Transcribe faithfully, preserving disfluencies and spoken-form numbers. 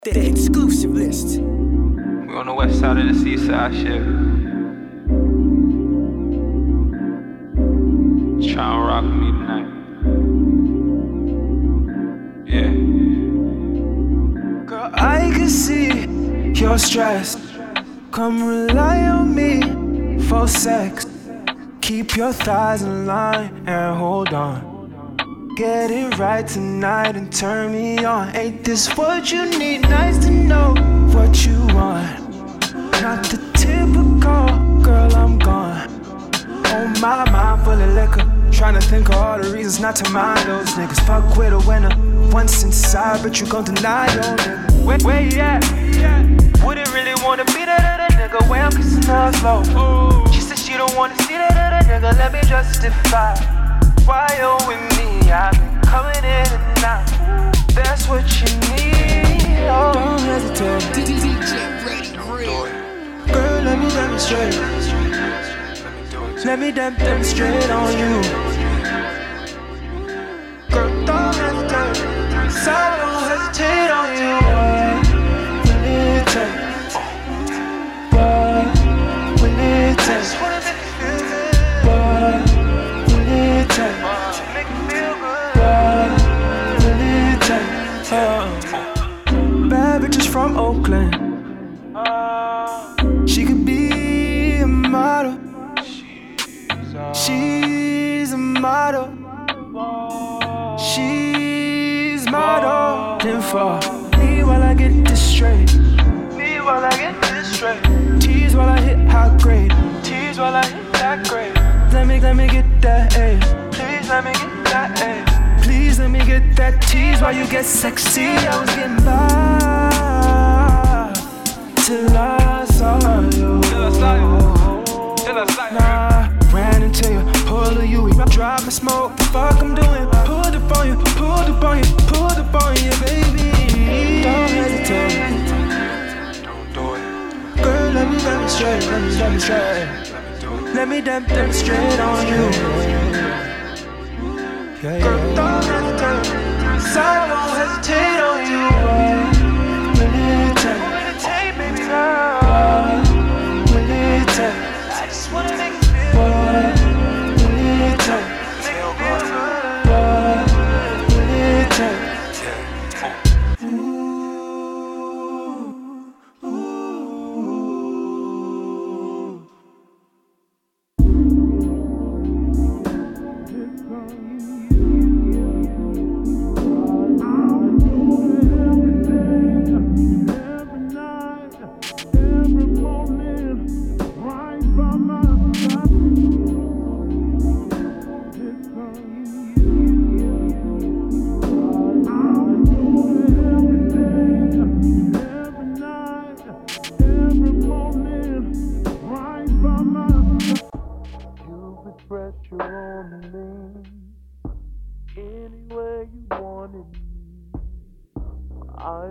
The exclusive list. We on the west side of the seaside ship. Just try and rock with me tonight. Yeah. Girl, I can see you're stressed. Come rely on me for sex. Keep your thighs in line and hold on. Get it right tonight and turn me on. Ain't this what you need? Nice to know what you want. Not the typical girl, I'm gone. On my mind full of liquor, trying to think of all the reasons not to mind those niggas. Fuck with a winner, once inside, but you gon' deny your nigga. Where, where you at? Wouldn't really wanna be that other nigga. Where I'm kissing her slow. She said she don't wanna see that other nigga. Let me justify why you're with me. I've been coming in and out. That's what you need. Oh. Don't hesitate. D J Ready, girl, let me demonstrate. Let me dem- demonstrate on you. Girl, don't hesitate. So I don't hesitate on you. What will it take? What will it take? I just wanna make you feel good. What will it take? Make you feel good. What will it take? Oh. Bad bitches from Oakland. She could be a model. She's a model. She's modeling for me while I get this straight. Me while I get this straight. Tease while I hit high grade. Tease while I hit that grade. Let me, let me get that A. Please let me get that A. Please let me get that tease while you get sexy. I was getting by till I saw you. Till I saw you. Till I saw you. Nah, ran into you, pull of you, drop and smoke. The fuck I'm doing? Pulled up on you, pulled up on you, pulled up on you, baby. Don't hesitate. Don't do it. Girl, let me demonstrate, let me demonstrate. Let me dem- demonstrate on you. Yeah, yeah. Girl, don't hesitate. So I won't hesitate on you. What will it take? What will it take, baby girl? What will it take? I just wanna make you feel good. What will it take? Make you feel good. What will it take? Express your own name any way you wanted me. I